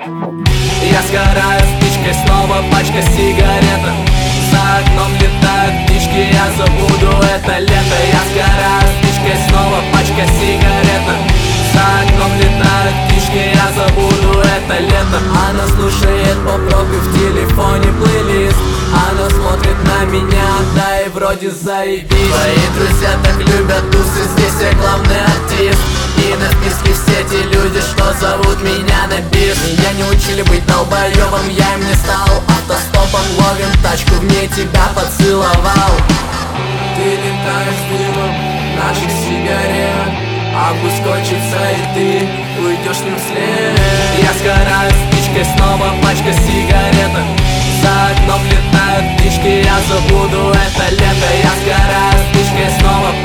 Я сгораю спичкой, снова пачка сигарет. За окном летают птички, я забуду это лето. Я сгораю спичкой, снова пачка сигарет. За окном летают птички, я забуду это лето. Она слушает поп-рок и в телефоне плейлист. Она смотрит на меня, да и вроде заебись. Твои друзья так любят тусы, здесь я главный артист. И на списке все те люди, что зовут меня на бис. Меня не учили быть долбоёбом, я им не стал. Автостопом ловим тачку, в ней тебя поцеловал. Ты летаешь дымом наших сигарет, август кончится и ты уйдешь с ним вслед. Я сгораю спичкой, снова пачка сигарет. За окном летают птички, я забуду это лето. Я сгораю спичкой, снова